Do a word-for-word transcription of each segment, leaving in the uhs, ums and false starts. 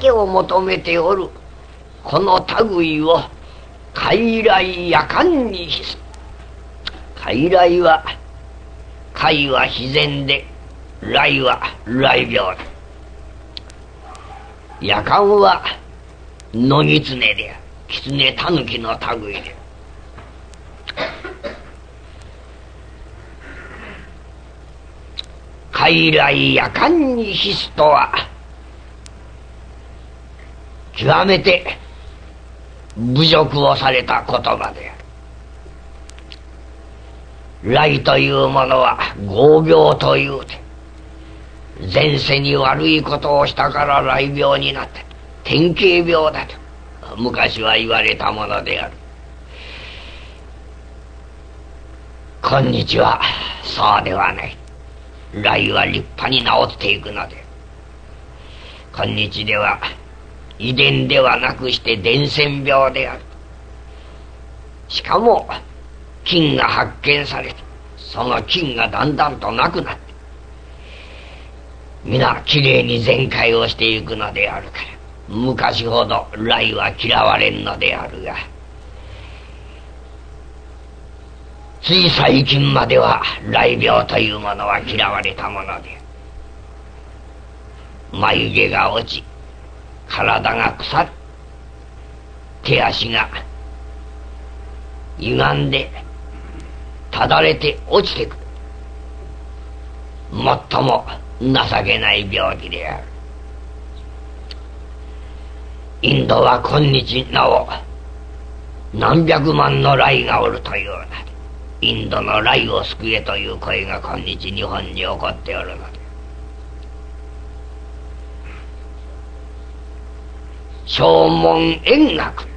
けを求めておるこの類を傀儡夜間に比す。傀儡は傀は自然で、雷は雷病だ。夜間は野狐である。狐狸の類である。傀儡夜間に比すとは極めて侮辱をされた言葉である。雷というものは業病というて、前世に悪いことをしたから雷病になった、典型病だと昔は言われたものである。今日はそうではない。雷は立派に治っていくので、今日では遺伝ではなくして伝染病である。しかも菌が発見されて、その菌がだんだんとなくなって皆きれいに全開をしていくのであるから、昔ほど雷は嫌われんのであるが、つい最近までは雷病というものは嫌われたもので、眉毛が落ち、体が腐る、手足が歪んでただれて落ちてくる、最も情けない病気である。インドは今日なお何百万の雷がおるというので、インドの雷を救えという声が今日日本に起こっておるので、正門円覚、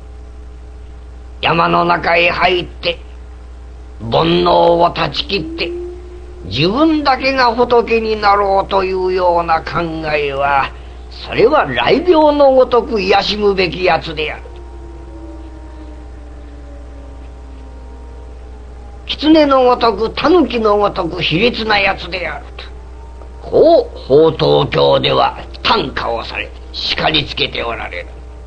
山の中へ入って煩悩を断ち切って自分だけが仏になろうというような考えは、それは雷病のごとく癒しむべきやつである。狐のごとく狸のごとく卑劣なやつであると、こう法東教では嘆火をされて叱りつけておられる。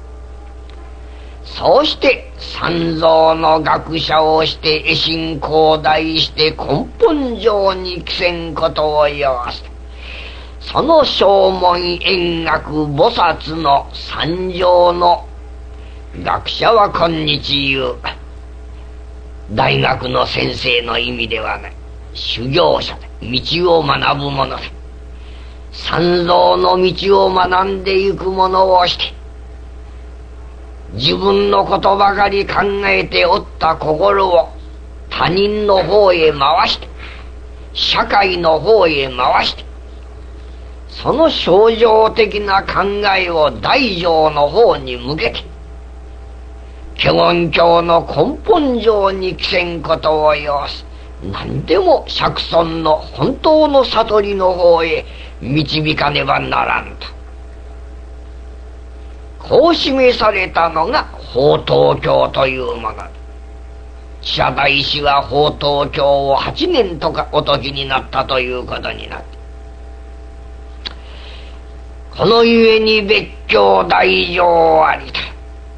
そうして三蔵の学者をして絵心広大して根本上に帰せんことを要す。その正門円覚菩薩の三条の学者は今日言う大学の先生の意味ではない、修行者で道を学ぶ者で、三蔵の道を学んでいく者をして、自分のことばかり考えておった心を他人の方へ回して、社会の方へ回して、その象徴的な考えを大乗の方に向けて、華厳教の根本上に帰せんことを要す。何でも釈尊の本当の悟りの方へ導かねばならんと、こう示されたのが法東教というもの。智者大師は法東教をはちねんとかお説きになったということになって、このゆえに別教大乗ありだ。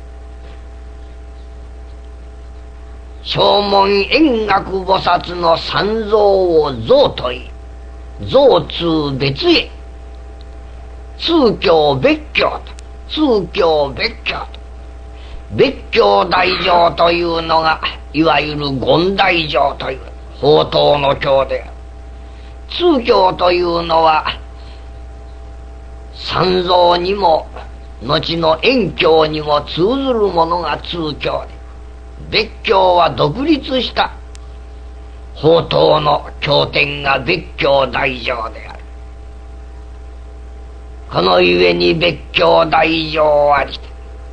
正門円覚菩薩の三蔵を蔵といい、蔵通別へ、通教別教と、通教別教と、別教大乗というのがいわゆる権大乗という法東の教である。通教というのは三蔵にも後の円教にも通ずるものが通教で、別教は独立した法東の経典が別教大乗である。このゆえに別教大乗あり。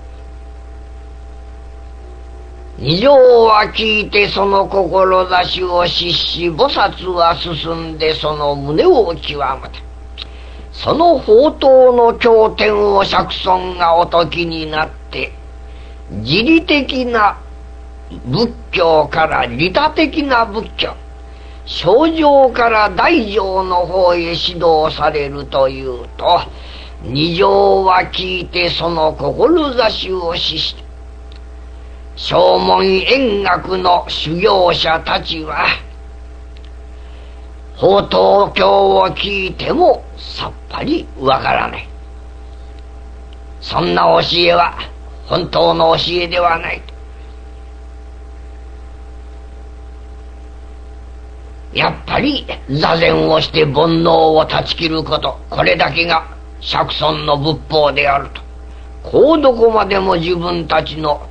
二条は聞いてその志を失し、菩薩は進んでその胸を極めた。その法東の経典を釈尊がお説きになって、自利的な仏教から利他的な仏教、小乗から大乗の方へ指導されるというと、 二条は聞いてその志を失して、正門円覚の修行者たちは法灯経を聞いてもさっぱりわからない。そんな教えは本当の教えではない。やっぱり座禅をして煩悩を断ち切ること、これだけが釈尊の仏法であると、こうどこまでも自分たちの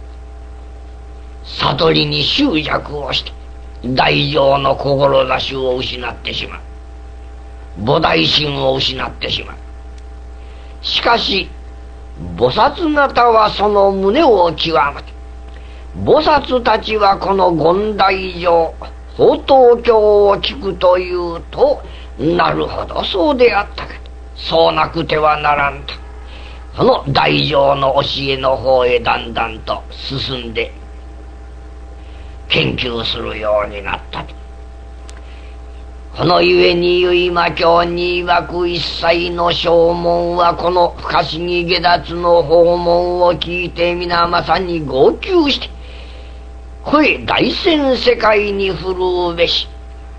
悟りに執着をして大乗の志を失ってしまう。菩提心を失ってしまう。しかし菩薩方はその胸を極めて、菩薩たちはこの権大乗法灯経を聞くというと、なるほどそうであったか、そうなくてはならんと、この大乗の教えの方へだんだんと進んで研究するようになったと。このゆえに結馬経に曰く一切の正門はこの不可思議下脱の訪問を聞いて皆まさに号泣して声大千世界に振るうべし。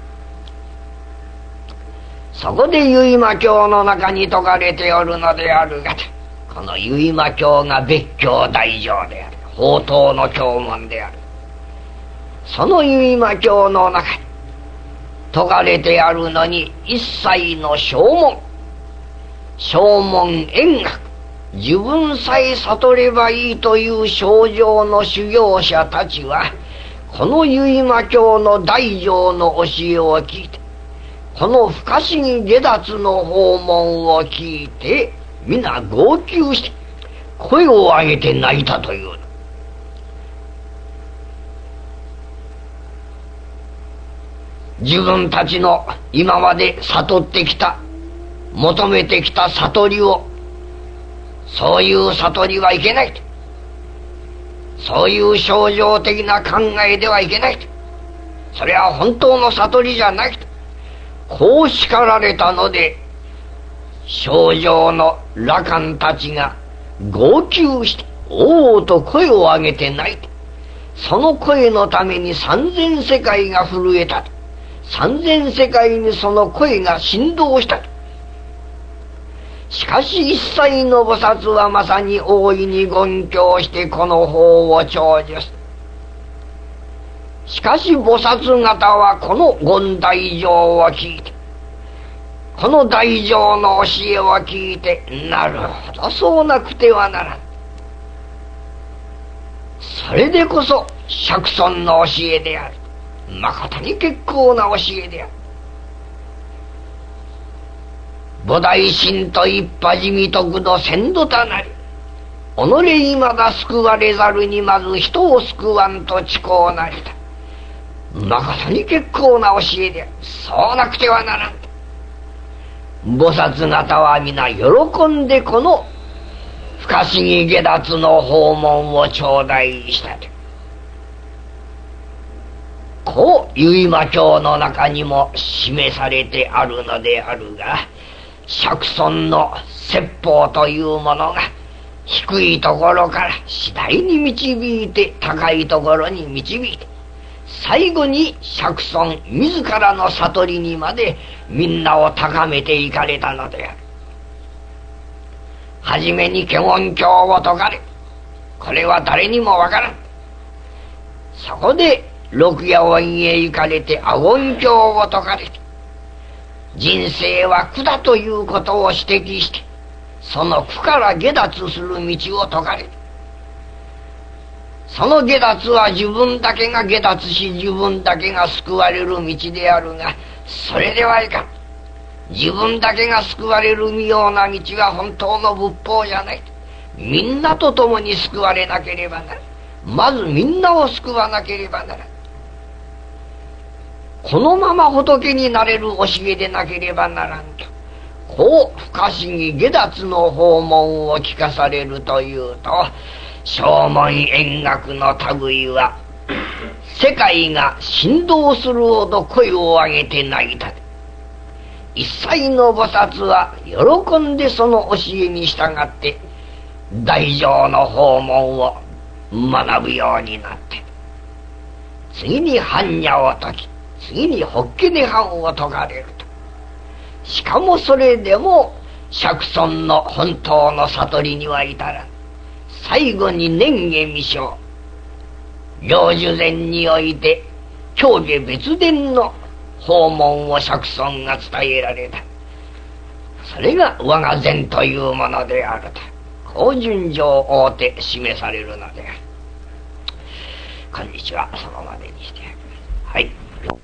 そこで結馬経の中に説かれておるのであるが、この結馬経が別教大乗である、法灯の経門である。その結馬経の中に説かれてあるのに、一切の正門正門円覚、自分さえ悟ればいいという正常の修行者たちは、この結馬経の大乗の教えを聞いて、この不可思議下脱の訪問を聞いて皆号泣して声を上げて泣いたという。自分たちの今まで悟ってきた、求めてきた悟りを、そういう悟りはいけないと、そういう象徴的な考えではいけないと、それは本当の悟りじゃないと、こう叱られたので、正常の羅漢たちが号泣しておおと声を上げて泣いて、その声のために三千世界が震えたと、三千世界にその声が振動したと。しかし一切の菩薩はまさに大いに言教してこの法を長寿す。しかし菩薩方はこの言大乗を聞いて、この大乗の教えを聞いて、なるほどそうなくてはならん、それでこそ釈尊の教えである、まことに結構な教えである。菩提心と一派地味徳の先度たなり、己いまだ救われざるにまず人を救わんと誓うなりだ。まことに結構な教えである、そうなくてはならん。菩薩方は皆喜んでこの不可思議下脱の訪問を頂戴したと。こう結馬経の中にも示されてあるのであるが、釈尊の説法というものが低いところから次第に導いて高いところに導いて、最後に釈尊自らの悟りにまでみんなを高めていかれたのである。はじめに華厳経を説かれ、これは誰にもわからん。そこで六夜音へ行かれて阿言経を説かれて、人生は苦だということを指摘して、その苦から下脱する道を説かれて、その下脱は自分だけが下脱し自分だけが救われる道であるが、それではいかん。自分だけが救われる妙な道は本当の仏法じゃない。みんなと共に救われなければならん。まずみんなを救わなければならん。このまま仏になれる教えでなければならんと、こう不可思議下脱の訪問を聞かされるというと、正門円覚の類は世界が振動するほど声を上げて泣いた。 一切の菩薩は喜んでその教えに従って大乗の訪問を学ぶようになって、次に般若を解き、次に法華涅槃を解かれると。しかもそれでも釈尊の本当の悟りには至らん。最後に念下未生、領寿前において教下別伝の訪問を釈尊が伝えられた。それが我が善というものであると、こう順序を追うて示されるのである。今日はそのまでにしてはい。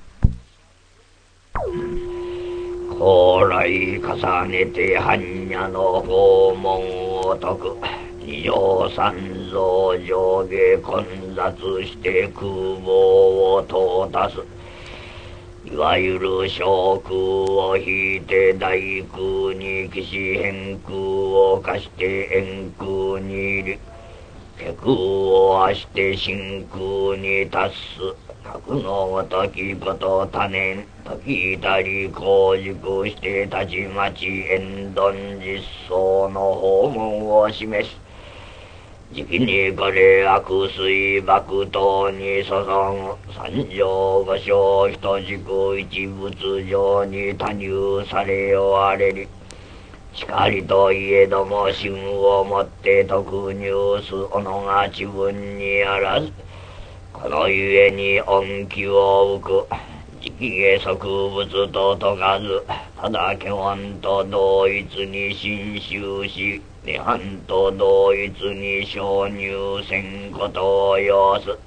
高来重ねて般若の訪問を説く。二乗三蔵上下混雑して空房を到達す。いわゆる小空を引いて大空に起し、変空を化して円空に入り、下空をあして真空に達す。格のごときこと多年時至り構熟してたちまち円頓実相の訪問を示す。時期にこれ悪水爆刀に注ぐ。三条五章一軸一仏上に多入され終われり。しかりといえども真をもって特入すおのが自分にあらず。このゆえに恩気を浮く。直下即仏と説かず、ただ基本と同一に心修し、涅槃と同一に承入せんことを要す。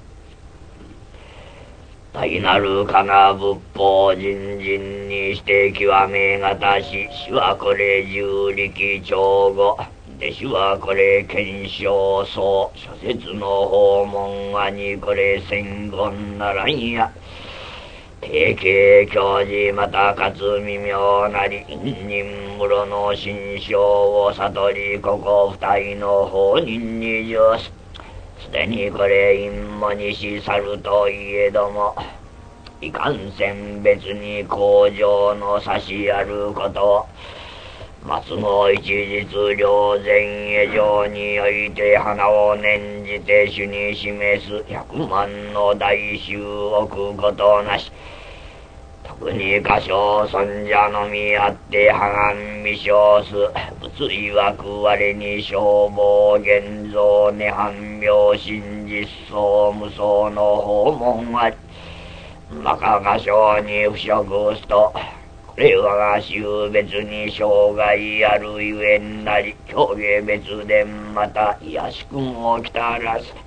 大なるかな仏法人人にして極めがたし、死はこれ重力調語、弟子はこれ検証層、諸説の訪問はにこれ戦言ならんや。定型教示またかつ微妙なり、任室の心象を悟り、ここ二人の法人に上す。すでにこれ陰もにし去るといえども、いかんせん別に工場の差しあることを、松の一日両前へ上において花を念じて主に示す百万の大衆置くことなし。特に歌唱尊者のみあって破願未生す。仏曰く我に消防現像涅槃妙心実相無双の訪問あり。まか歌唱に不食すと、これ我が衆別に生涯あるゆえんなり、教下別伝また卑しくもきたらす。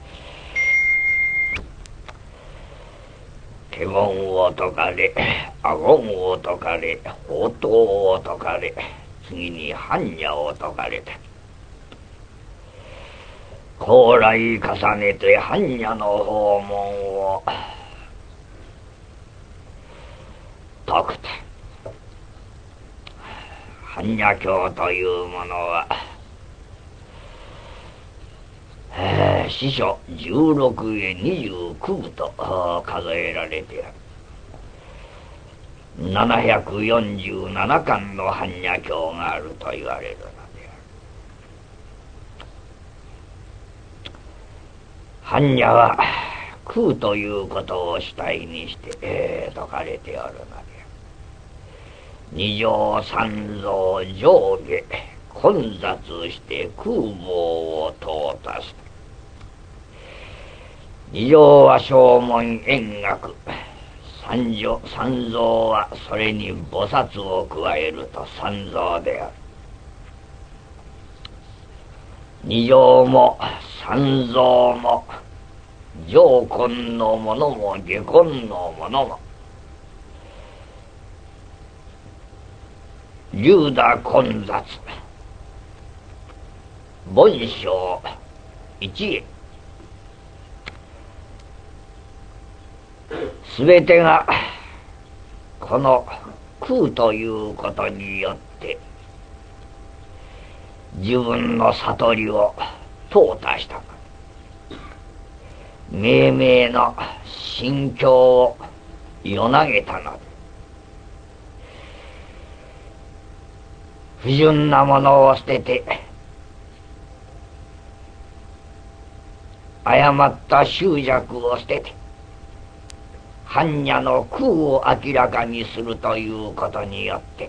華厳を説かれ、阿言を説かれ、法灯を説かれ、次に般若を説かれた。高来重ねて般若の訪問を説くと。般若経というものは、えー、司書じゅうろくへにじゅうきゅう部と数えられてある。ななひゃくよんじゅうななかんの般若経があると言われるのである。般若は空ということを主体にして、えー、説かれておるのである。二乗三蔵上下混雑して空房を到達す。二乗は正門円覚、三乗三蔵はそれに菩薩を加えると三蔵である。二乗も三蔵も上根のものも下根のものも流打混雑凡章一会すべてがこの空ということによって自分の悟りを淘汰した。命名の心境をよなげたので、 不純なものを捨てて誤った執着を捨てて般若の空を明らかにするということによって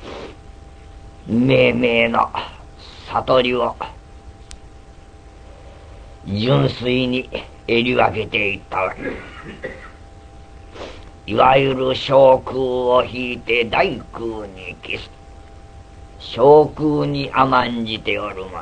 明々の悟りを純粋に得り分けていったわけ。いわゆる小空を引いて大空に消す。小空に甘んじておるもの。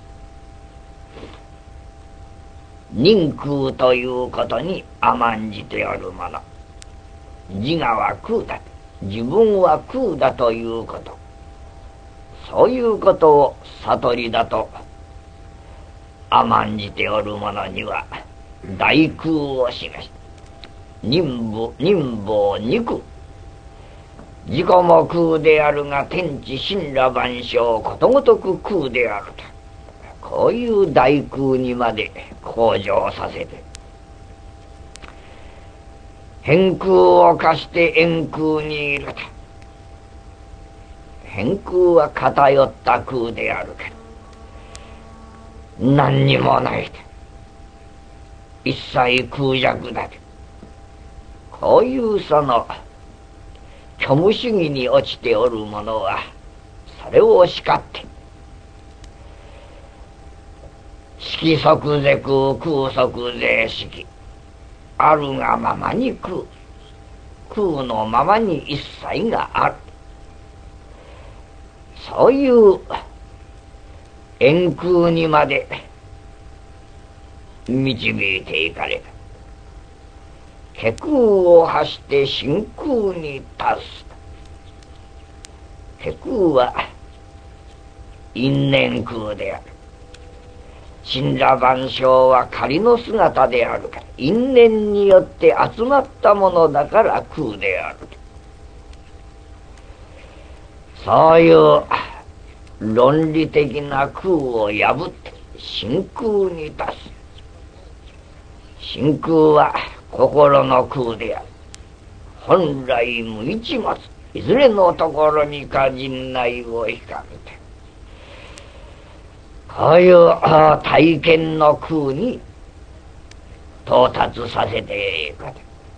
人空ということに甘んじておるもの。自我は空だ。自分は空だということ。そういうことを悟りだと甘んじておる者には大空を示し、任部任房二空、自己も空であるが天地神羅万象ことごとく空であると、こういう大空にまで向上させて、変空を化して円空にいると。変空は偏った空であるけど何にもないと、一切空弱だと、こういうその虚無主義に落ちておる者はそれを叱って色即是空、空即是色、あるがままに空、空のままに一切がある、そういう円空にまで導いていかれた。虚空を発して真空に達す。虚空は因縁空である。神羅万象は仮の姿であるから、因縁によって集まったものだから空である。そういう論理的な空を破って真空に達す。真空は心の空である。本来無一物、いずれのところにか陣内をひかめて、こういう体験の空に到達させていく。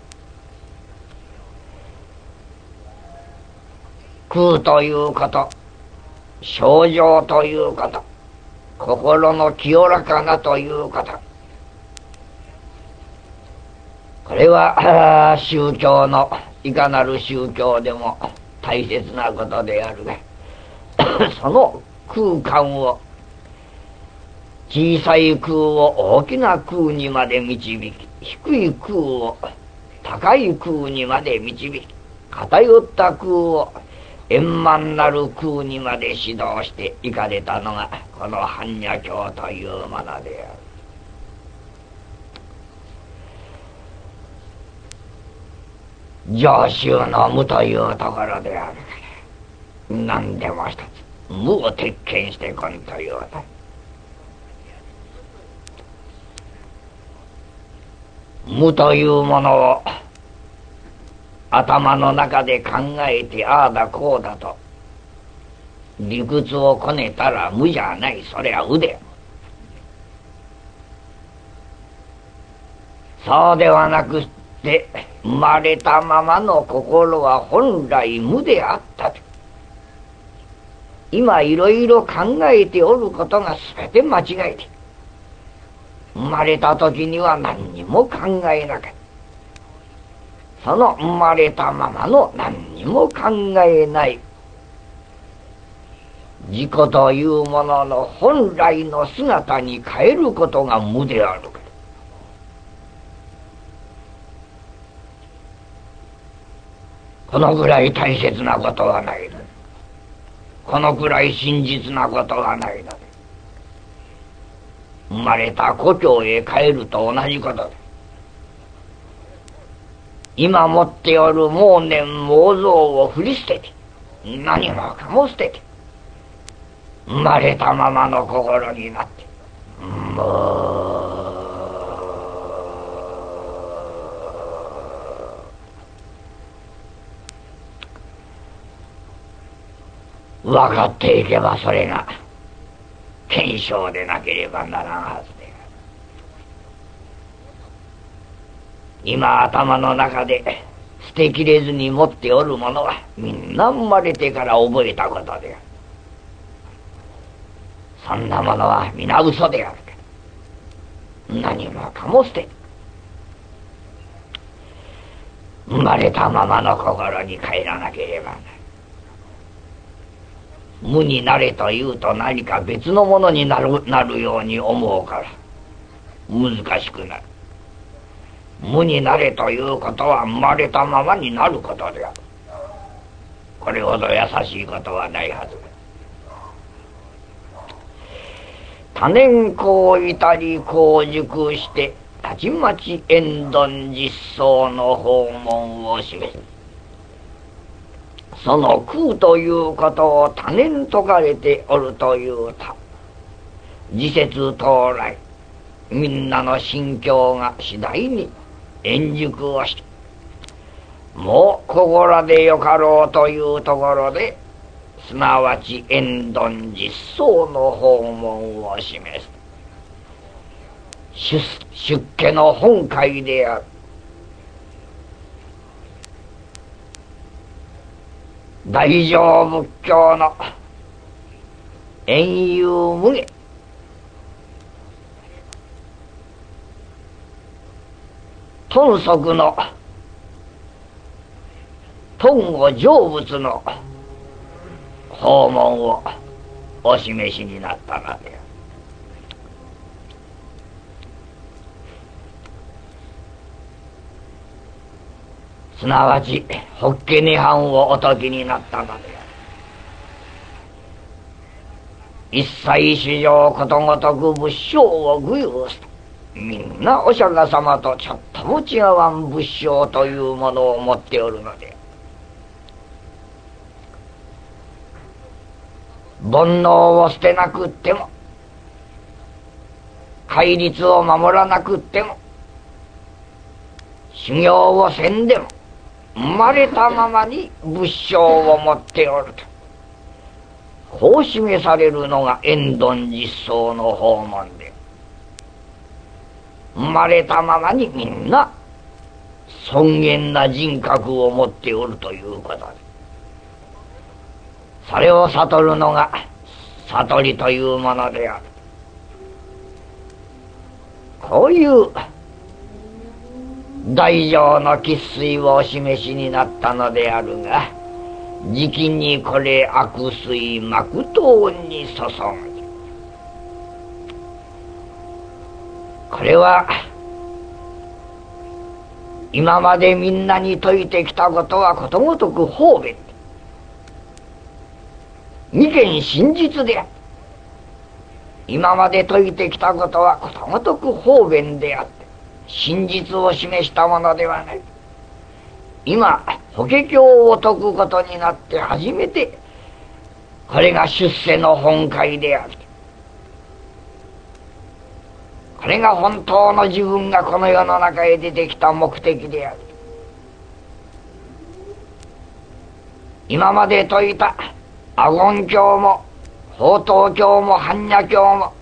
空ということ、清浄ということ、心の清らかなということ、これは宗教のいかなる宗教でも大切なことであるがその空間を、小さい空を大きな空にまで導き、低い空を高い空にまで導き、偏った空を円満なる空にまで指導していかれたのがこの般若経というものである。常習の無というところであるから、何でも一つ無を鉄拳してこんというと、無というものを頭の中で考えてああだこうだと理屈をこねたら無じゃない。それは無で、そうではなくして生まれたままの心は本来無であったと。今いろいろ考えておることが全て間違いで、生まれた時には何にも考えなかった。その生まれたままの何にも考えない自己というものの本来の姿に変えることが無であるから、このぐらい大切なことはないの。このぐらい真実なことはないの。生まれた故郷へ帰ると同じことで、今持っておる妄念妄想を振り捨てて、何もかも捨てて、生まれたままの心になって、もう分かっていけばそれが検証でなければならんはずで、今頭の中で捨てきれずに持っておるものはみんな生まれてから覚えたことである。そんなものは皆嘘であるけど、何もかも捨て、生まれたままの心に帰らなければな。無になれというと何か別のものになる、なるように思うから難しくなる。無になれということは生まれたままになることである。これほど優しいことはないはずだ。多年こう至りこう熟してたちまち縁丼実相の訪問を示す。その空ということを多年説かれておるというと、時節到来みんなの心境が次第に円熟をして、もうここらでよかろうというところで、すなわち縁丼実相の訪問を示す出出家の本会である。大乗仏教の円遊無碍、頓足の頓悟成仏の訪問をお示しになったのである。すなわち法華涅槃をお説きになったのである。一切史上ことごとく仏性を具有する。みんなお釈迦様とちょっとも違わん仏性というものを持っておるので、煩悩を捨てなくっても、戒律を守らなくっても、修行をせんでも生まれたままに仏性を持っておると、こう示されるのが縁丼実相の訪問で、生まれたままにみんな尊厳な人格を持っておるということで、それを悟るのが悟りというものである。こういう大乗の喫水をお示しになったのであるが、じきにこれ悪水幕頭に注ぐ。これは今までみんなに説いてきたことはことごとく方便、二見真実である。今まで説いてきたことはことごとく方便であって、真実を示したものではない。今法華経を説くことになって初めて、これが出世の本懐である。これが本当の自分がこの世の中へ出てきた目的である。今まで説いた阿言経も法灯経も般若経も、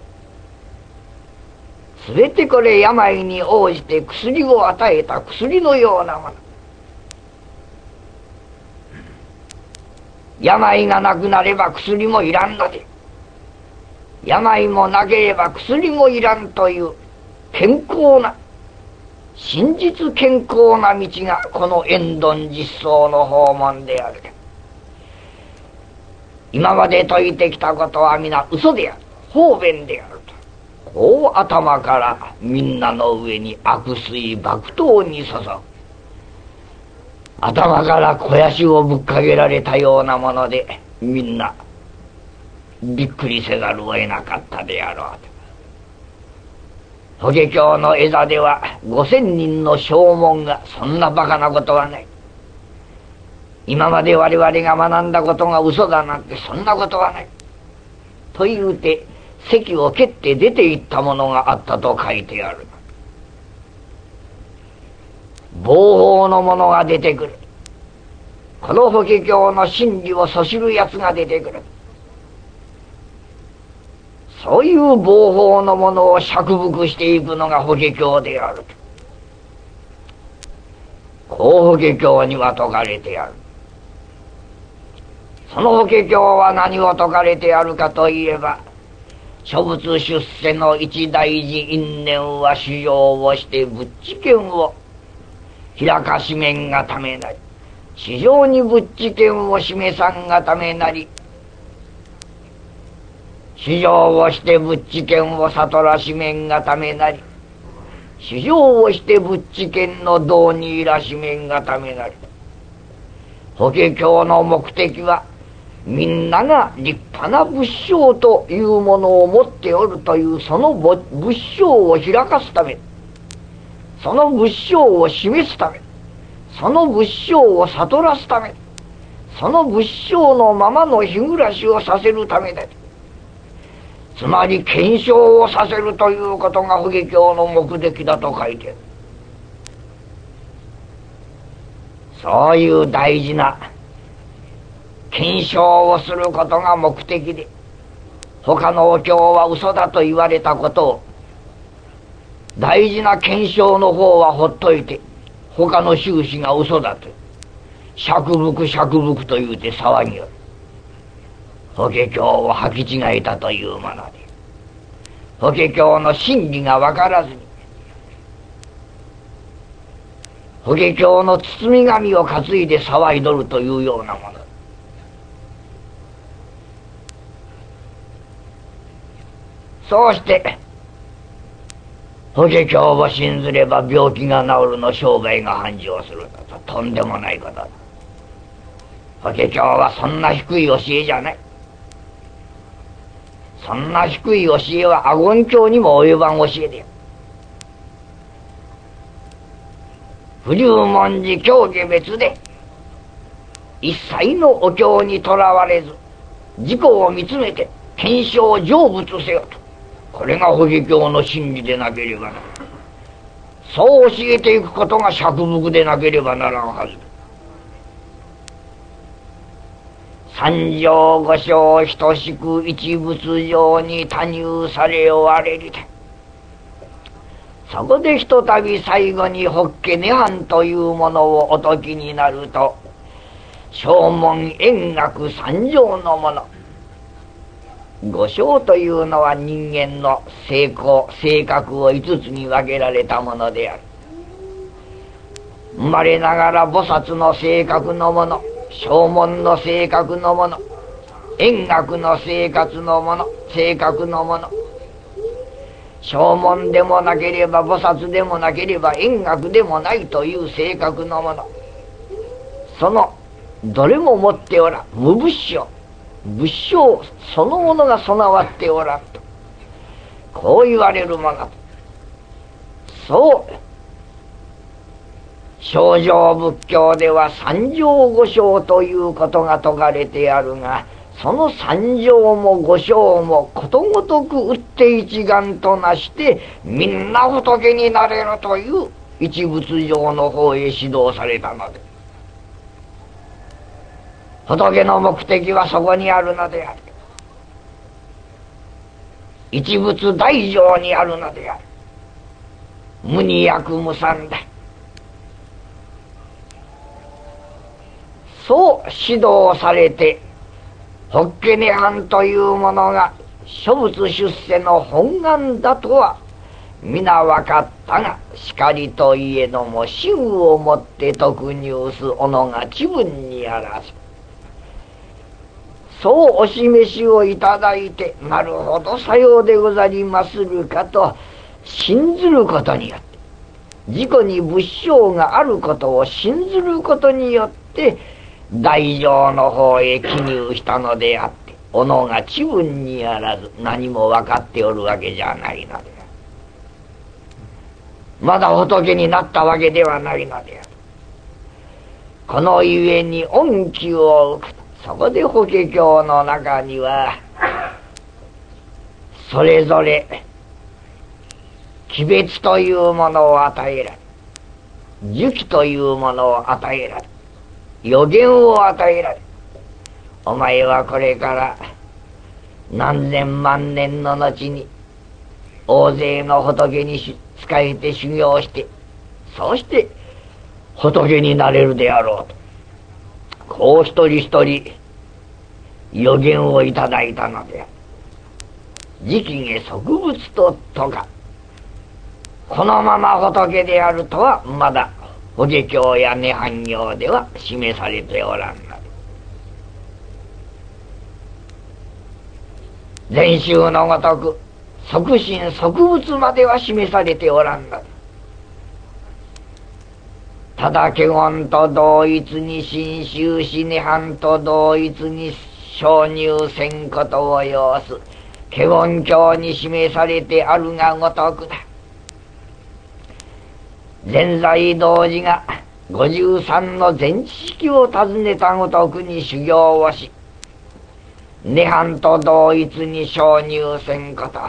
すべてこれ病に応じて薬を与えた薬のようなもの。病がなくなれば薬もいらんので、病もなければ薬もいらんという健康な、真実健康な道がこの縁丼実相の訪問である。今まで説いてきたことは皆嘘である、方便であると、こう頭からみんなの上に悪水爆刀に注ぐ。頭から肥やしをぶっかけられたようなもので、みんなびっくりせざるを得なかったであろうと。法華経の絵座では五千人の証文が、そんなバカなことはない。今まで我々が学んだことが嘘だなんてそんなことはない。と言うて席を蹴って出て行ったものがあったと書いてある。暴法の者が出てくる。 この法華経の真理をそしるやつが出てくる。そういう方法のものを釈伏していくのが法華経である。こう法華経には説かれてある。その法華経は何を説かれてあるかといえば、諸仏出世の一大事因縁は修行をして仏知見を開かしめんがためなり、市場に仏知見を示さんがためなり、修行をして仏知見を悟らしめんがためなり、修行をして仏知見の道にいらしめんがためなり。法華経の目的は、みんなが立派な仏性というものを持っておるというその仏性を開かすため、その仏性を示すため、その仏性を悟らすため、その仏性のままの日暮らしをさせるためで、つまり検証をさせるということが法華経の目的だと書いている。そういう大事な検証をすることが目的で、他のお経は嘘だと言われたことを、大事な検証の方はほっといて、他の宗旨が嘘だと、釈伏釈伏と言うて騒ぎを、法華経を履き違えたというもので、法華経の真理が分からずに、法華経の包み紙を担いで騒いどるというようなもの。そうして法華経を信ずれば病気が治るの、商売が繁盛するのと、とんでもないことだ。法華経はそんな低い教えじゃない。そんな低い教えは阿言教にも及ばん教えで、不入門寺教下別で一切のお経にとらわれず自己を見つめて検証成仏せよと、これが法華経の真理でなければならん。そう教えていくことが釈伏でなければならんはずだ。三条五章等しく一仏上に多入され終われりて、そこでひとたび最後に法華涅槃というものをお説きになると、正門円覚三条のもの、五章というのは人間の性行性格を五つに分けられたものである。生まれながら菩薩の性格のもの、正門の性格のもの、円覚の生活のもの性格のもの、正門でもなければ菩薩でもなければ円覚でもないという性格のもの、そのどれも持っておらん無仏性、仏性そのものが備わっておらんと、こう言われるもの。そう正常仏教では三条五章ということが説かれてあるが、その三条も五章もことごとく打って一丸となしてみんな仏になれるという一仏上の方へ指導されたので、仏の目的はそこにあるのである。一仏大乗にあるのである。無二役無三だ。そう指導されて、法華涅槃というものが諸仏出世の本願だとは皆分かったが、しかりといえども真をもって特入す己が自分にあらず、そうお示しをいただいて、なるほどさようでござりまするかと信ずることによって、自己に仏性があることを信ずることによって大乗の方へ記入したのであって、己が自分にあらず何も分かっておるわけじゃないのである。まだ仏になったわけではないのである。このゆえに恩給を受けた。そこで法華経の中にはそれぞれ奇別というものを与えられ、寿期というものを与えられ、 予言を与えられ、お前はこれから何千万年の後に大勢の仏に仕えて修行して、そうして仏になれるであろうと、こう一人一人予言をいただいたのである。直下即仏ととか、このまま仏であるとはまだ法華経や涅槃経では示されておらんので、禅宗のごとく即身即仏までは示されておらんので、ただ華厳と同一に真宗し、涅槃と同一に承入せんことを要す華厳経に示されてあるがごとくだ。善財童子が五十三の全知識を尋ねたごとくに修行をし、涅槃と同一に承入せんこと、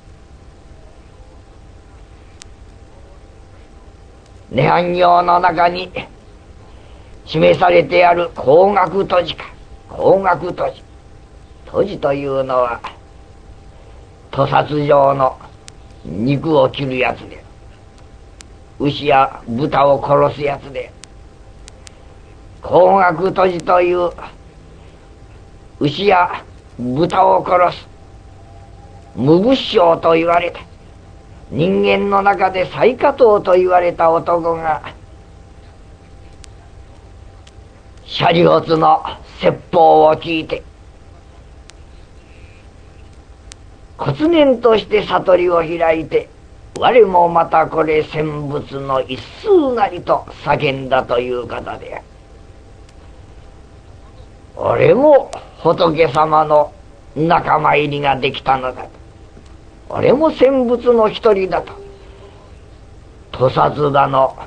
涅槃経の中に示されてある光学閉じか、光学閉じ、閉じというのは屠殺場の肉を切るやつで、牛や豚を殺すやつで、光学閉じという牛や豚を殺す無仏性と言われた、人間の中で最下等と言われた男が、舎利発の説法を聞いて骨念として悟りを開いて、我もまたこれ千仏の一数なりと叫んだという方である。俺も仏様の仲間入りができたのだと、俺も千仏の一人だと、屠殺だの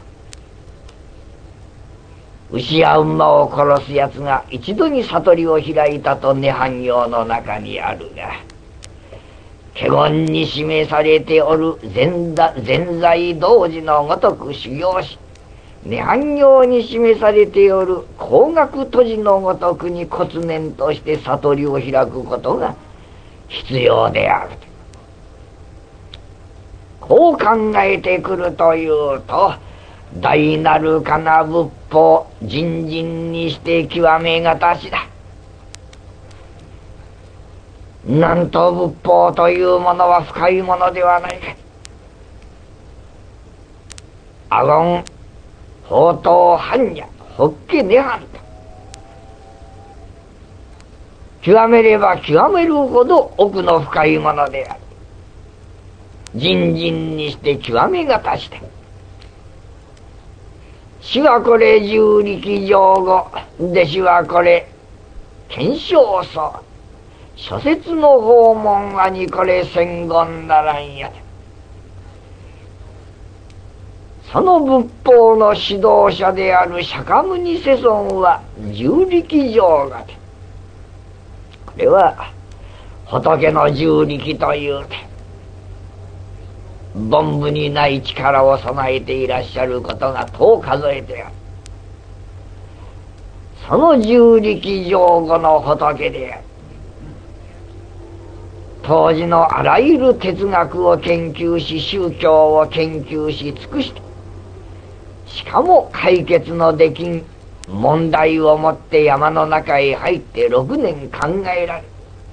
牛や馬を殺すやつが一度に悟りを開いたと涅槃経の中にあるが、華厳に示されておる善財童子のごとく修行し、涅槃経に示されておる光学閉じのごとくに骨念として悟りを開くことが必要である。こう考えてくるというと、大なるかな仏法、人人にして極めがたしだ。なんと仏法というものは深いものではないか。阿言、法灯、般若、法華涅槃と、極めれば極めるほど奥の深いものである。人人にして極めがたしだ。師はこれ十力上語、弟子はこれ検証僧、諸説の訪問兄これ千言ならんや。その仏法の指導者である釈迦牟尼世尊は十力上語で、これは仏の十力というて、凡夫にない力を備えていらっしゃることがとう数えてある。その十力上語の仏である。当時のあらゆる哲学を研究し、宗教を研究し尽くして、しかも解決のできん問題をもって山の中へ入って六年考えられ、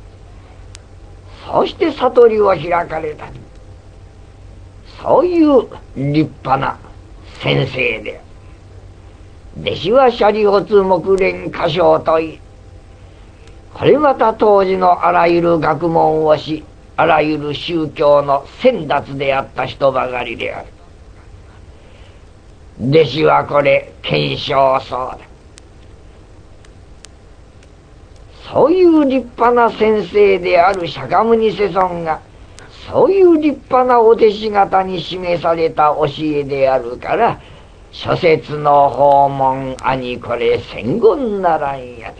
そして悟りを開かれた。そういう立派な先生で、弟子は舎利発木蓮華生といい、これまた当時のあらゆる学問をし、あらゆる宗教の先達であった人ばかりである。弟子はこれ検証僧だ。そういう立派な先生である釈迦牟尼世尊が、そういう立派なお弟子方に示された教えであるから、諸説の訪問兄これ千言ならんやで。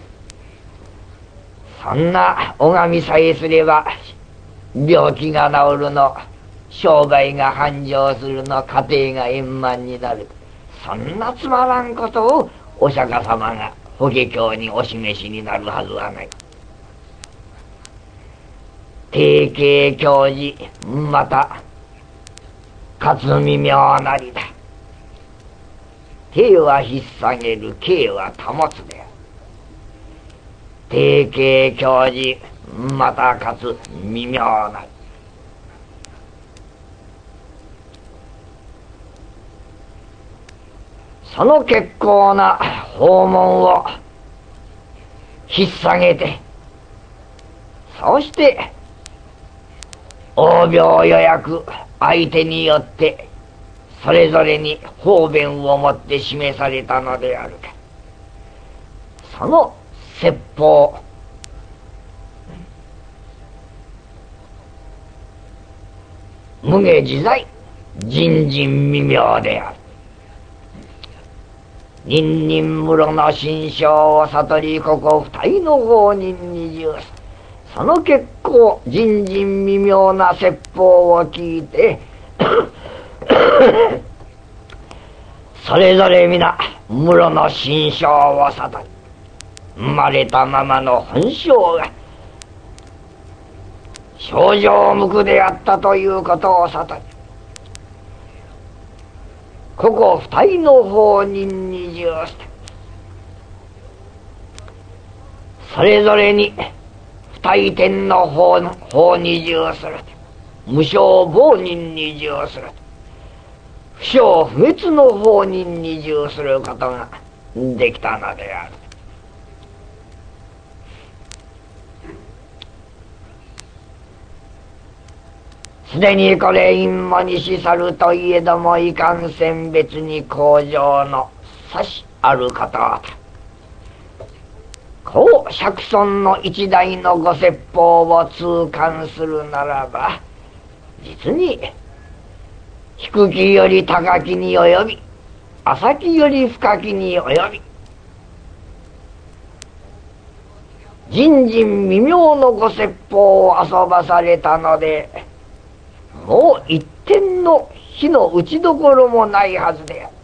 そんな拝みさえすれば病気が治るの、商売が繁盛するの、家庭が円満になる、そんなつまらんことをお釈迦様が法華経にお示しになるはずはない。定型教示また勝微妙なりだ。定は引っ提げる、形は保つである。定型教示またかつ微妙なり。その結構な訪問を引っ提げて、そして応病予約相手によってそれぞれに方便をもって示されたのであるか。その説法無下自在人人微妙である。人人室の心象を悟りここ二重の法人二十三。その結構人人微妙な説法を聞いてそれぞれ皆室の心象を悟り、生まれたままの本性が清浄無垢であったということを悟り、ここ二重の法人二十三、それぞれに二重天の法法二十すると、無償亡人二十すると、不生不滅の法人二十することができたのである。すでにこれ陰も西去るといえども、いかんせん別に向上の差しあることだ。こう釈尊の一代のご説法を痛感するならば、実に低きより高きに及び、浅きより深きに及び、人人微妙のご説法を遊ばされたので、もう一点の火の打ちどころもないはずである。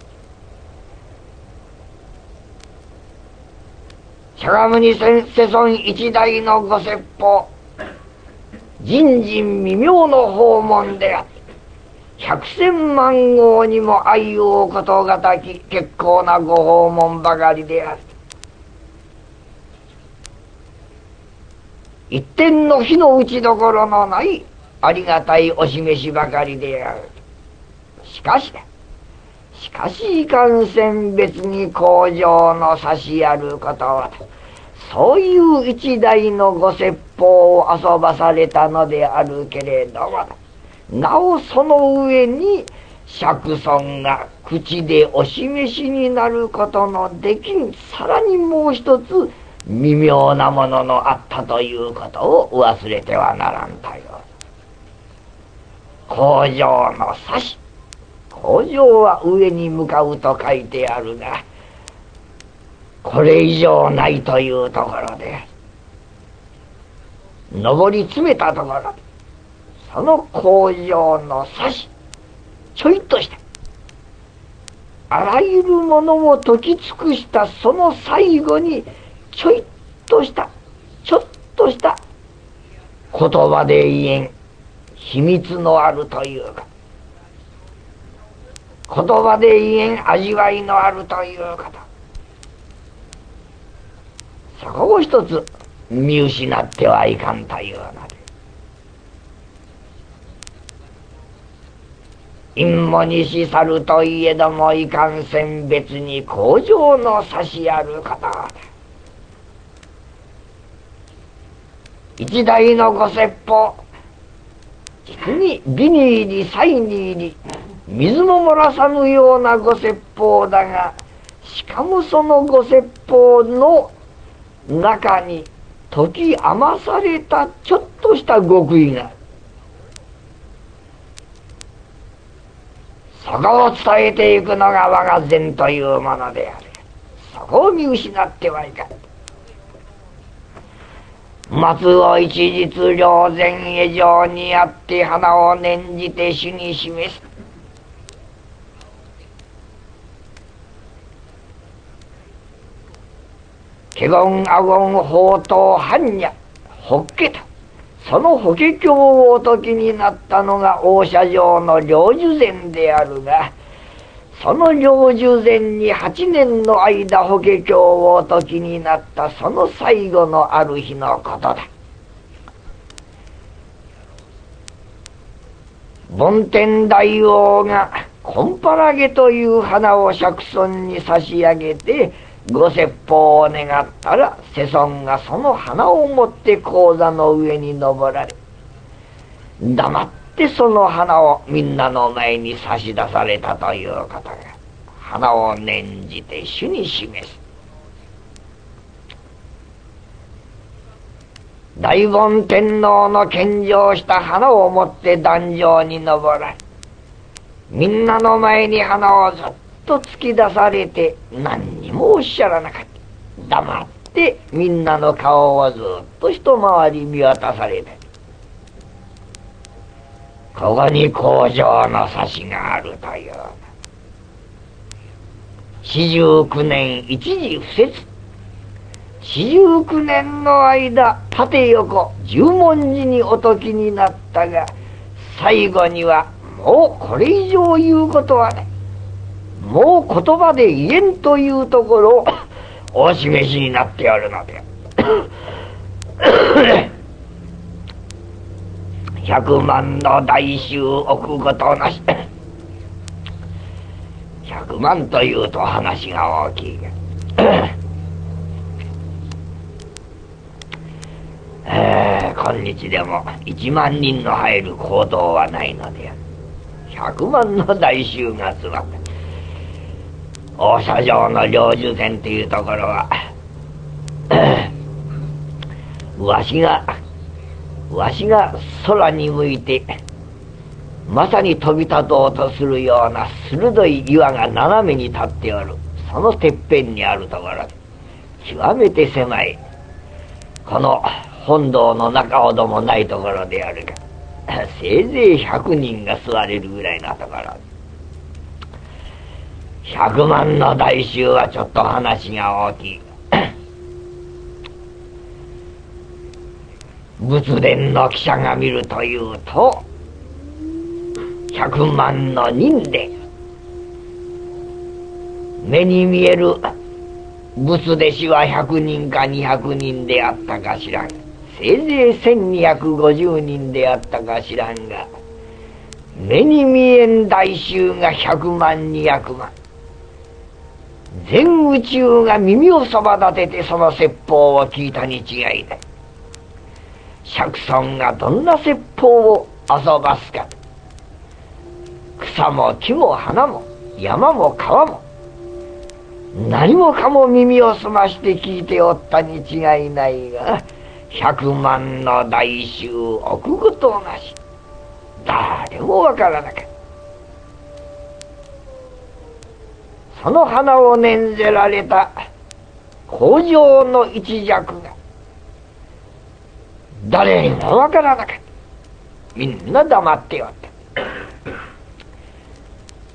釈迦牟尼世尊一代のご説法、人人微妙の訪問であって、百千万号にも相応うことがたき結構なご訪問ばかりである。一点の火の打ちどころのないありがたいお示しばかりである。しかしだ、しかしいかんせん別に向上の差しあることは、そういう一代のご説法を遊ばされたのであるけれども、なおその上に釈尊が口でお示しになることのできん、さらにもう一つ微妙なもののあったということを忘れてはならんたよ。向上の差し、向上は上に向かうと書いてあるが、これ以上ないというところで、上り詰めたところ、その向上の差し、ちょいとしたあらゆるものを解き尽くしたその最後に、ちょいとしたちょっとした言葉で言えん秘密のあるというか、言葉で言えん味わいのあるということ、そこを一つ見失ってはいかんというので、陰も西去るといえども、いかんせん別に向上の差しあることだ。一代のご説法、実に美に入り才に入り、水も漏らさぬようなご説法だが、しかもそのご説法の中に解き余されたちょっとした極意がある。そこを伝えていくのが我が善というものである。そこを見失ってはいかん。松を一日霊前へ上にあって花を念じて主に示す。 華厳阿厳法頭般若法華と、その法華経をお説きになったのが大社上の領寿禅であるが、その領寿禅にはちねんの間法華経をお説きになったその最後のある日のことだ。梵天大王がコンパラゲという花を釈尊に差し上げてご説法を願ったら、世尊がその花を持って高座の上に登られ、黙ってその花をみんなの前に差し出されたということが、花を念じて主に示す。大梵天皇の献上した花を持って壇上に登られ、みんなの前に花をずっと突き出されて何にもおっしゃらなかった。黙ってみんなの顔をずっと一回り見渡されて、ここに工場の差しがあるという。四十九年一時不節、四十九年の間縦横十文字にお説きになったが、最後にはもうこれ以上言うことはない、もう言葉で言えんというところをお示しになっておるので百万の大衆置くことなし百万というと話が大きいがえー、今日でも一万人の入る行動はないのである。百万の大衆が集まった大社城の領寿殿というところはわしがわしが空に向いてまさに飛び立とうとするような鋭い岩が斜めに立っておる、そのてっぺんにあるところで、極めて狭いこの本堂の中ほどもないところであるが、せいぜいひゃくにんが座れるぐらいなところ、百万の大衆はちょっと話が大きい。仏殿の記者が見るというと百万の人で、目に見える仏弟子はひゃくにんかにひゃくにんであったか知らん、せいぜいせんにひゃくごじゅうにんであったか知らんが、目に見えん大衆がひゃくまんにひゃくまん、全宇宙が耳をそば立ててその説法を聞いたに違いない。釈尊がどんな説法を遊ばすか、草も木も花も山も川も何もかも耳を澄まして聞いておったに違いないが、百万の大衆置くことなし、誰もわからなかった。その花を念ぜられた工場の一尺が誰にもわからなかった。みんな黙っておった。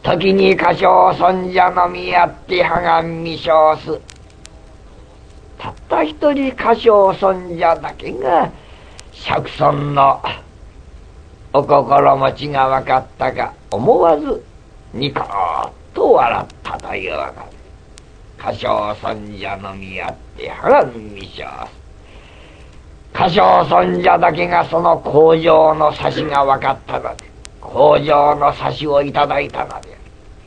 時に歌唱尊者のみあってはがんみ称す、たった一人歌唱尊者だけが釈尊のお心持ちが分かったが、思わずニコッと笑ったというわけ。歌唱尊者のみあってはがんみ称す、歌唱尊者だけがその工場の差しが分かったので、工場の差しをいただいたので、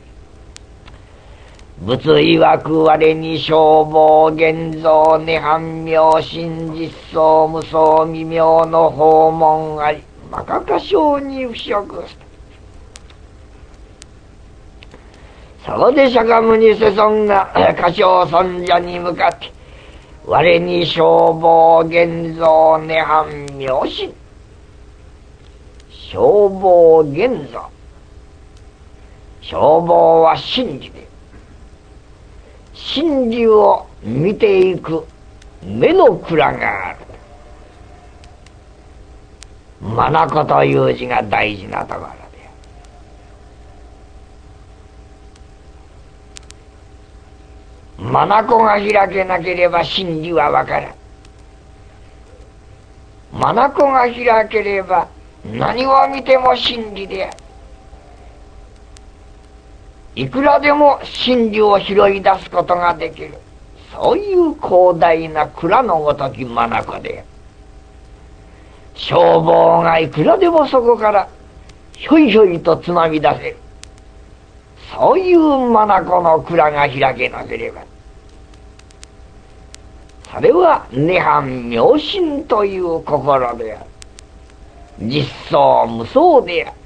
仏曰く我に消防現像涅槃妙真実相無相未妙の訪問あり、まかか性に不食す。そこで釈迦牟尼世尊が歌唱尊者に向かって、我に消防現像涅槃妙真、消防現像、消防は真理で、真理を見ていく目の蔵がある。眼という字が大事なところで、 眼が開けなければ真理はわからん。眼が開ければ何を見ても真理である。いくらでも真理を拾い出すことができる。そういう広大な蔵のごとき眼である。消防がいくらでもそこからひょいひょいとつまみ出せる。そういう眼の蔵が開けなければ、それは涅槃妙心という心である。実相無相である。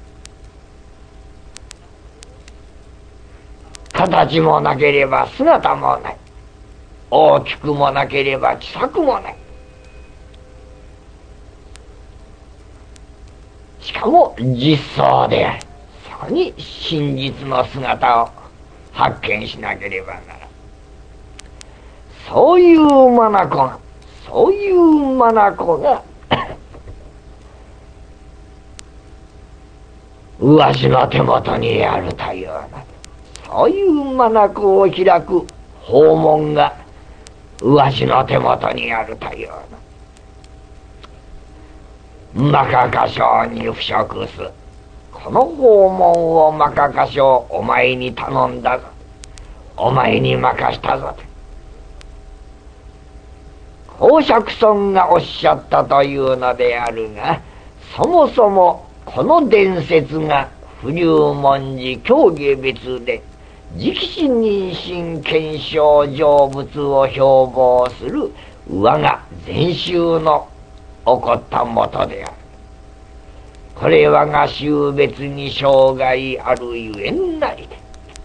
形もなければ姿もない。大きくもなければ小さくもない。しかも実相である。そこに真実の姿を発見しなければならない。そういう眼が、そういう眼が上師の手元にあるというような、そういう眼を開く訪問が上師の手元にあるというような、マカカ将に付職す。この訪問をマカカ将お前に頼んだぞ。お前に任したぞと。公爵尊がおっしゃったというのであるが、そもそもこの伝説が不入文字教下別で直視妊娠検証成仏を標榜する我が禅宗の起こったもとである。これ我が宗別に生涯あるゆえんなりで、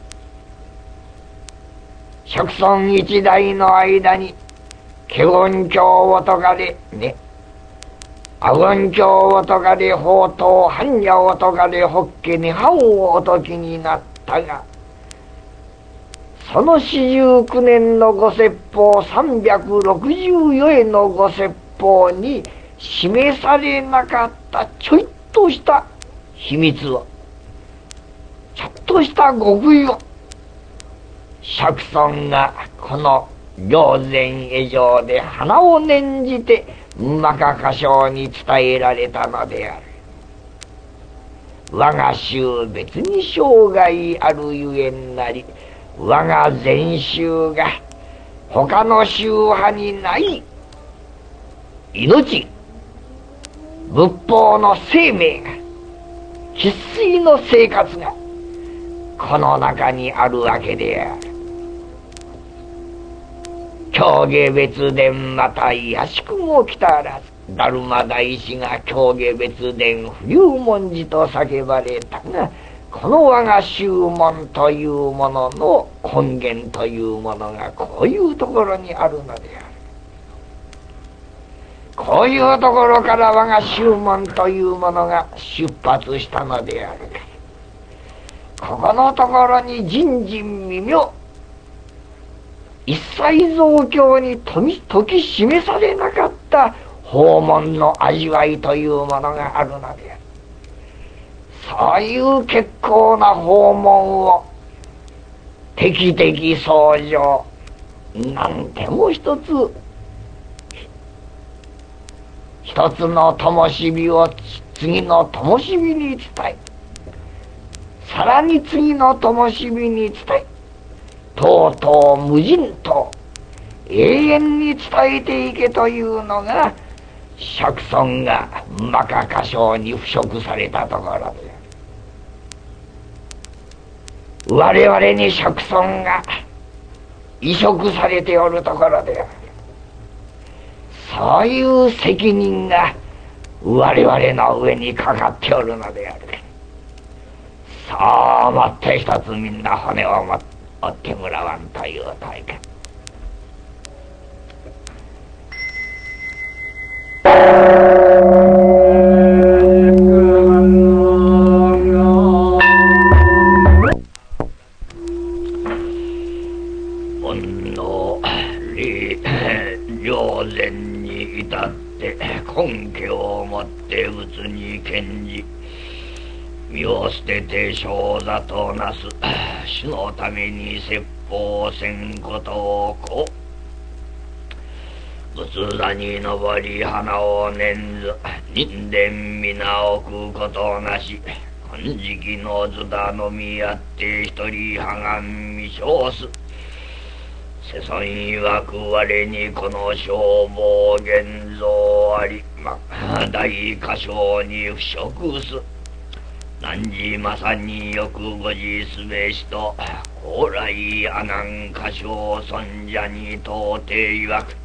釈尊一代の間に華厳教とかでね、阿厳教とかで法灯般若とかで法華涅槃をお説きになったが、その四十九年のご説法三百六十余円のご説法に示されなかったちょいっとした秘密を、ちょっとした極意を、釈尊がこの霊山会上で花を念じてマカカ将に伝えられたのである。我が宗別に生涯あるゆえんなり、我が禅宗が他の宗派にない命、仏法の生命が、生粋の生活がこの中にあるわけである。教下別伝またいやしくも来たらず、達磨大師が教下別伝不入文字と叫ばれたが、この我が宗門というものの根源というものがこういうところにあるのである。こういうところから我が宗門というものが出発したのであるから、ここのところに人人未明、一切造教に解き示されなかった訪問の味わいというものがあるのである。そういう結構な訪問を適々相乗、なんても一つ一つの灯火を次の灯火に伝え、さらに次の灯火に伝え、とうとう無尽と永遠に伝えていけというのが釈尊がマカカ将に付職されたところである。我々に釈尊が移植されておるところである。そういう責任が我々の上にかかっておるのである。そう思って一つみんな骨を持って追ってもらわんという大会。恩の霊前に至って根拠をもって仏に献じ、身を捨てて生座となす主のために説法せんことをこう仏座に登り花を念ず人伝皆置くことなし金色の津田のみあって一人はがんみ称す世尊曰く我にこの消防現像あり、ま、大歌唱に不食す汝まさによくご自すべしと高麗阿南歌唱尊者に到底曰く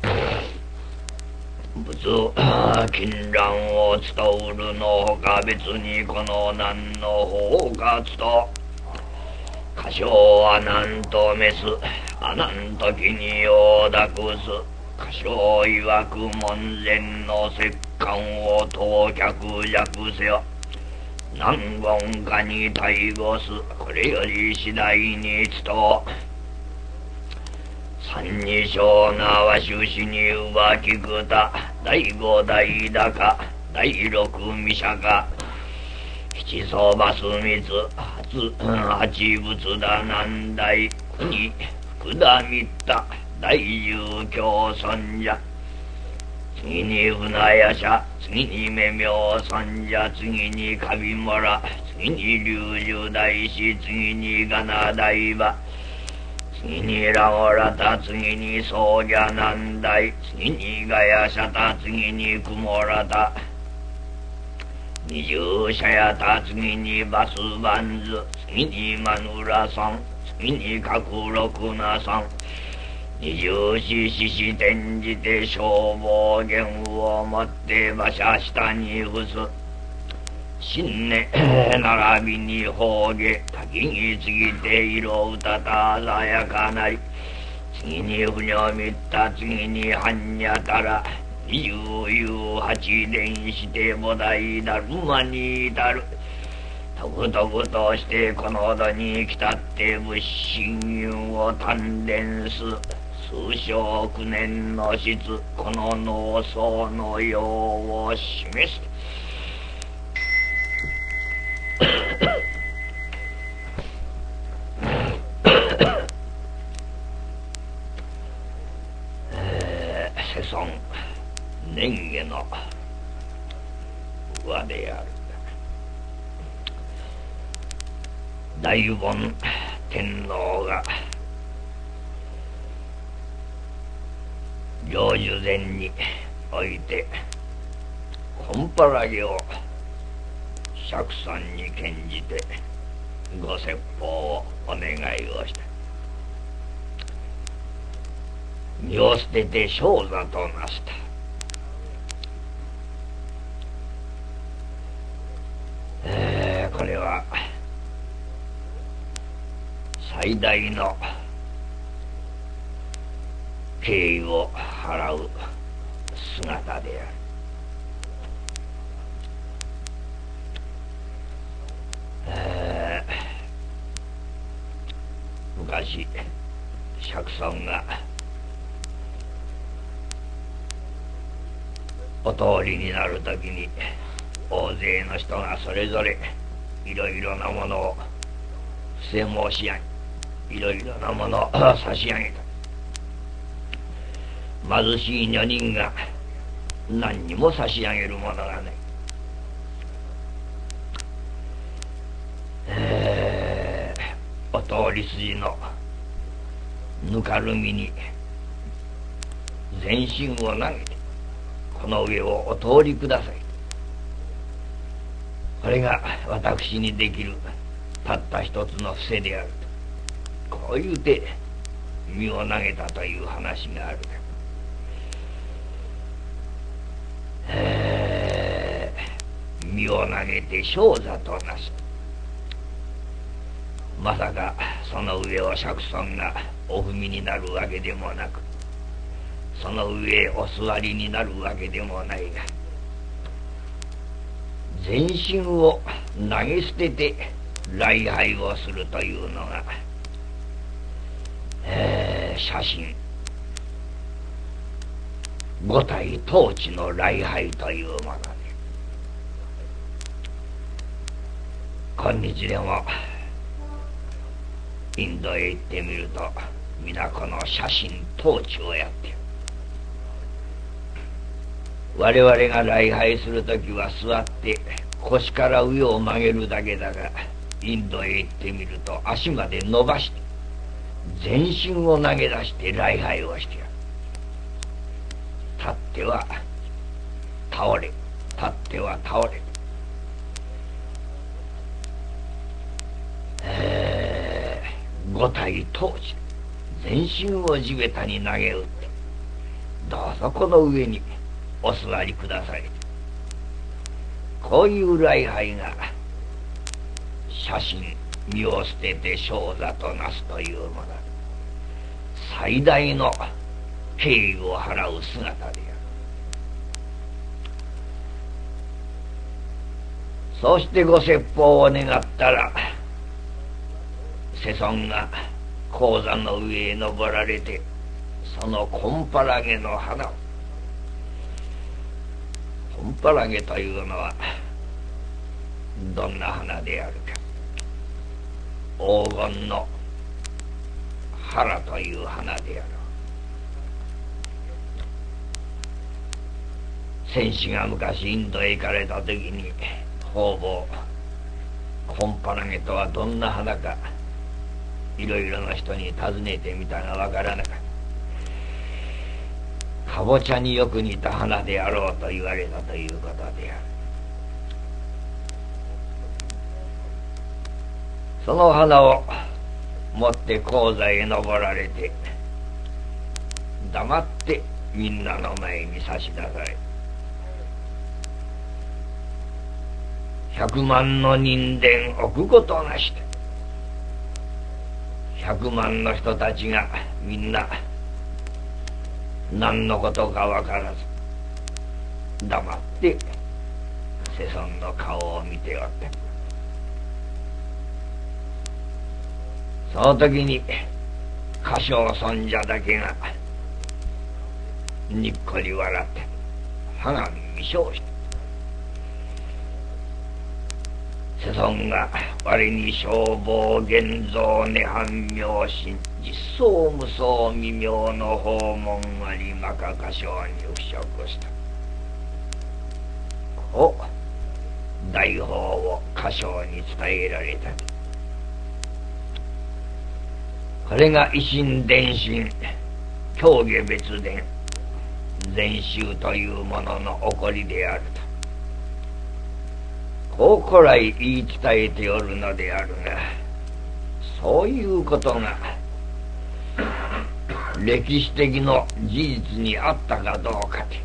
仏金蘭を伝うるのほか別にこの何の包括と歌唱は何とめすあなんときにようだくす歌唱曰く門前の石棺を当客弱せよ何言かに対語すこれより次第につと三二小なわしゅしに奪きくた第五代高第六未釈迦七相バス密八八仏だ南大国福田三田第十教尊者次に船屋者次に目明尊者次に上村次に龍樹大師次にガナ大馬次にラオラタ次に宗家南大次にガヤシャタ次に雲ラタ二十社やた次にバスバンズ次にマヌラさん次に角六なさん二十四獅子転じて消防弦を持って馬車下に伏す新年並びに方下滝に過ぎて色うたた鮮やかなり次に不女見た次に般若たら二十有八連して菩提だるまに至るとくとくとしてこの度に来たって仏心運を鍛錬す数小九年の質この農僧の用を示すえー、世尊年下の和である大梵天皇が成就前においてコンパラゲを釈尊に献じてご説法をお願いをした。身を捨てて生座となした。えー、これは最大の敬意を払う姿である。えー、昔釈尊がお通りになるときに大勢の人がそれぞれいろいろなものを伏せ申し上げいろいろなものを差し上げた。貧しい女人が何にも差し上げるものがない。えー、お通り筋のぬかるみに全身を投げてこの上をお通りください。これが私にできるたった一つの伏せであるとこう言うて身を投げたという話がある。えー、身を投げて生座となす。まさかその上を釈尊がお踏みになるわけでもなくその上へお座りになるわけでもないが全身を投げ捨てて礼拝をするというのが、えー、写真五体統治の礼拝というもので今日でもインドへ行ってみると皆この写真統治をやっている。我々が礼拝するときは座って腰から上を曲げるだけだが、インドへ行ってみると足まで伸ばして全身を投げ出して礼拝をしてやる。立っては倒れ、立っては倒れ、えー、五体投地、全身を地べたに投げ打って、どうぞこの上にお座りください。こういう礼拝が写真身を捨てて生座となすというものだ。最大の敬意を払う姿である。そうしてご説法を願ったら、世尊が高座の上へ登られて、そのコンパラゲの花を、コンパラゲというのはどんな花であるか。黄金の花という花である。戦士が昔インドへ行かれた時に、方々コンパラゲとはどんな花かいろいろな人に尋ねてみたがわからなかった。かぼちゃによく似た花であろうと言われたということである。その花を持って高座へ登られて、黙ってみんなの前に差し出され、百万の人伝置くことなして、百万の人たちがみんな何のことか分からず黙って世尊の顔を見ておった。その時に歌唱尊者だけがにっこり笑って歯が見笑して、世尊が我に消防現像涅槃妙心実相無相未妙の訪問ありまか歌唱に腐食した。こう大法を歌唱に伝えられた。これが維新伝心教下別伝禅宗というものの起こりであると、こう古来言い伝えておるのであるが、そういうことが歴史的の事実にあったかどうかて、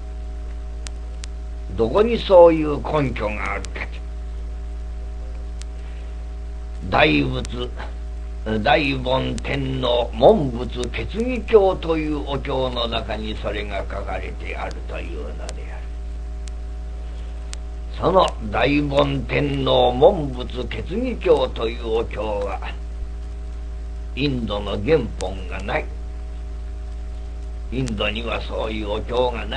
どこにそういう根拠があるかて、大仏大梵天皇文仏決議経というお経の中にそれが書かれてあるというのである。その大梵天皇文仏決議経というお経はインドの原本がない。インドにはそういうお経がない。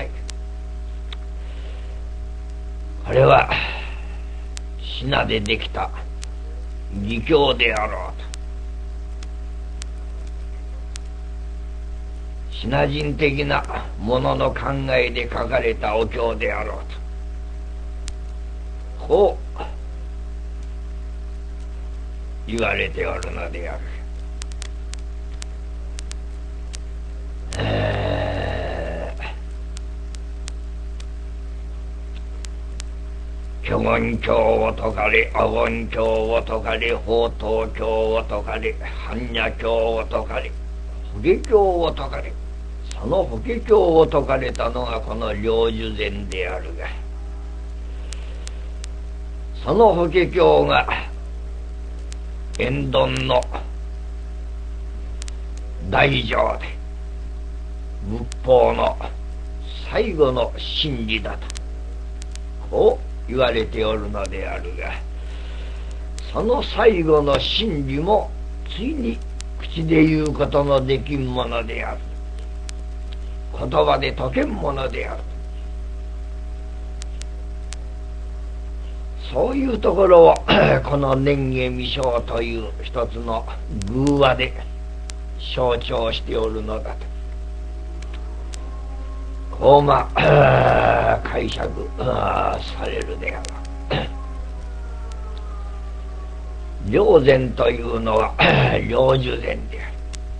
これはシナでできた偽経であろうと、シナ人的なものの考えで書かれたお経であろうと、こう言われておるのである。えー、巨言経を解かれ、阿言経を解かれ、法灯経を解かれ、般若経を解かれ、法華経を解かれ、その法華経を説かれたのがこの領寿禅であるが、その法華経が円頓の大乗で仏法の最後の真理だとこう言われておるのであるが、その最後の真理もついに口で言うことのできんものである。言葉で説けんものである。 そういうところをこの年下未生という一つの偶話で象徴しておるのだと、こうまあ解釈されるであろう。霊禅というのは霊樹禅である。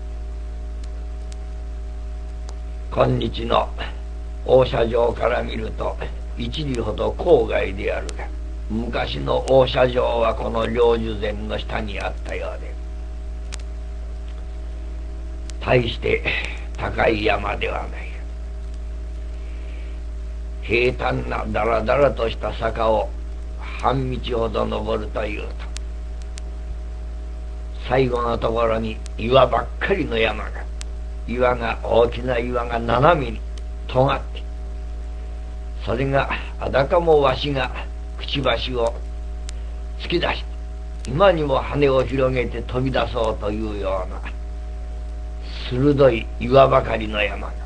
今日の放射状から見ると一里ほど郊外であるが、昔の放射状はこの霊樹禅の下にあったようで、大して高い山ではない。平坦なだらだらとした坂を半道ほど登るというと、最後のところに岩ばっかりの山が、岩が大きな岩が斜めに尖って、それがあだかもわしがくちばしを突き出して今にも羽を広げて飛び出そうというような鋭い岩ばかりの山が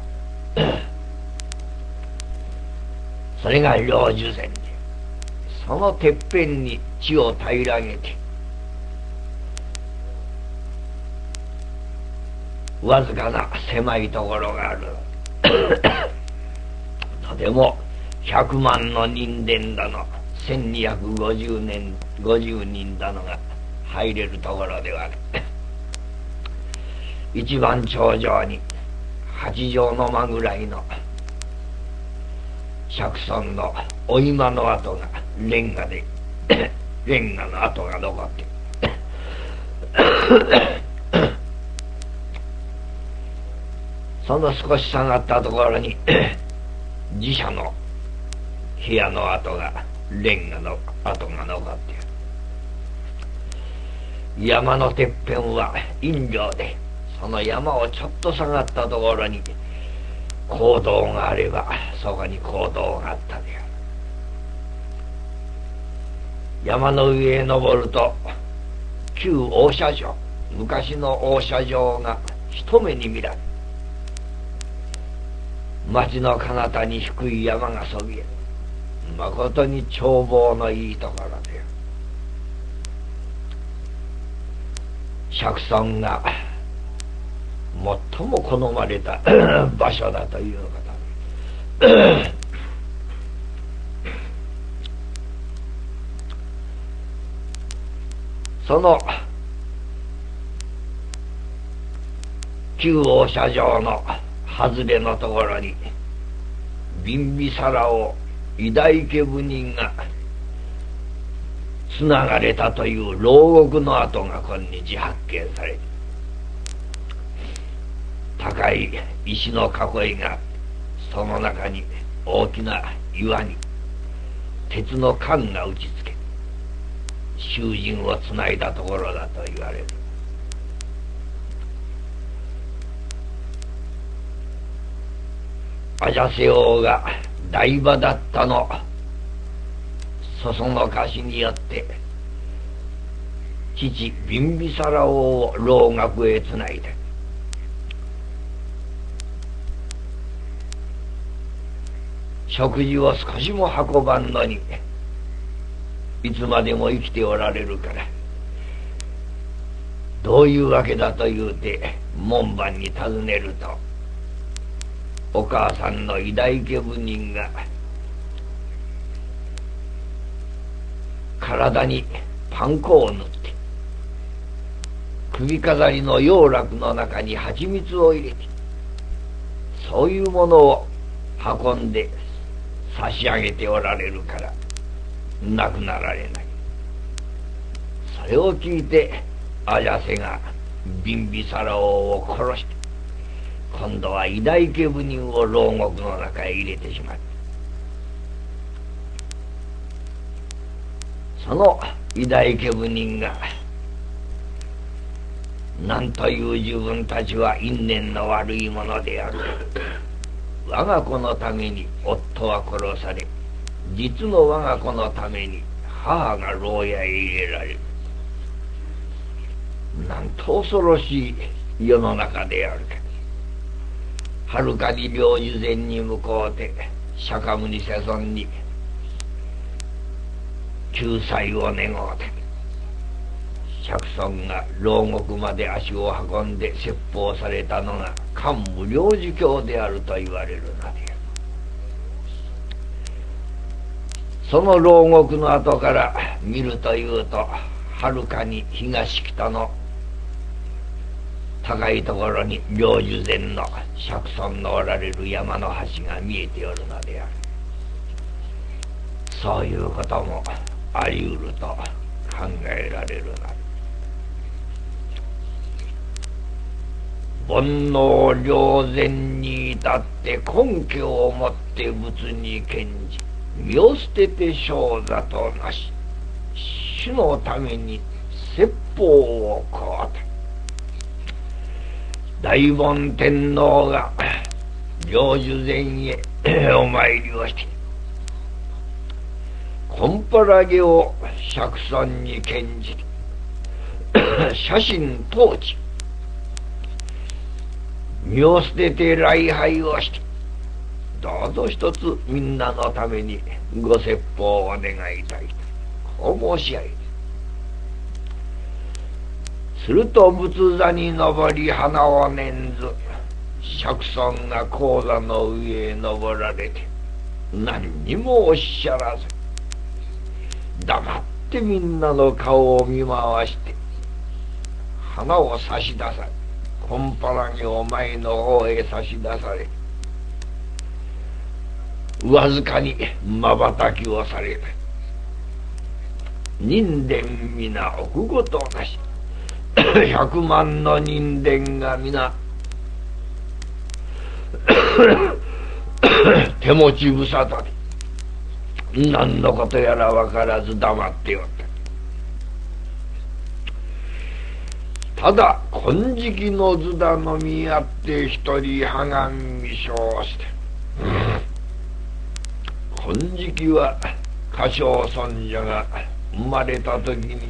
それが霊樹禅で、そのてっぺんに地を平らげてわずかな狭いところがあるとても百万の人伝だの千二百五十年五十人だのが入れるところではある一番頂上に八丈の間ぐらいの釈尊のお今の跡がレンガでレンガの跡が残ってその少し下がったところに寺社の部屋の跡がレンガの跡が残っている。山のてっぺんは陰涼で、その山をちょっと下がったところに講堂があればそこに講堂があったである。山の上へ登ると旧大社城、昔の大社城が一目に見られ、町の彼方に低い山がそびえ、まことに眺望のいいところで、釈尊が最も好まれた場所だということでその旧大社城の外れのところに貧美皿を偉大家部人がつながれたという牢獄の跡が今日発見され、高い石の囲いが、その中に大きな岩に鉄の管が打ちつけ、囚人をつないだところだと言われる。アジャセ王が大場だったのそそのかしによって父貧美皿王を牢獄へつないで、食事を少しも運ばんのにいつまでも生きておられるから、どういうわけだと言うて門番に尋ねると、お母さんの偉大家部人が体にパン粉を塗って首飾りの洋楽の中に蜂蜜を入れて、そういうものを運んで差し上げておられるから亡くなられない。それを聞いてアジャセが貧美皿王を殺して、今度は偉大家部人を牢獄の中へ入れてしまった。その偉大家部人が何という自分たちは因縁の悪いものである。我が子のために夫は殺され、実の我が子のために母が牢屋へ入れられる。なんと恐ろしい世の中であるか。はるかに霊樹禅に向こうて釈迦牟尼世尊に救済を願うて釈尊が牢獄まで足を運んで説法されたのが桓武領事教であると言われるのである。その牢獄の後から見るというと、はるかに東北の高いところに領寿禅の釈尊のおられる山の橋が見えておるのである。そういうこともあり得ると考えられるな。煩悩両然に至って根拠をもって仏に献じ、身を捨てて生座となし、主のために説法をこうた。大梵天皇が領寿禅へお参りをして、コンパラゲを釈尊に献じて写真統治、身を捨てて礼拝をして、どうぞ一つみんなのためにご説法を願いたいとこう申し上げて、すると仏座に登り花を念ず、釈尊が高座の上へ登られて何にもおっしゃらず、黙ってみんなの顔を見回して花を差し出され、コンパラゲを前の方へ差し出され、わずかに瞬きをされた。人伝皆奥ごとなし、百万の人伝が皆手持ち無沙汰で何のことやら分からず黙っておった。ただ金色の図だのみあって一人はがんみしょうして、金色は歌唱尊者が生まれた時に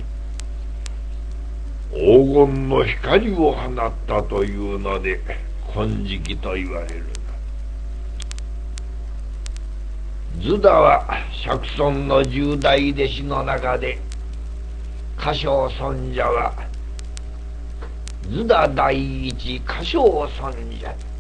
黄金の光を放ったというので金色と言われる。図だは釈尊の十大弟子の中で、歌唱尊者は図だ第一歌唱尊者。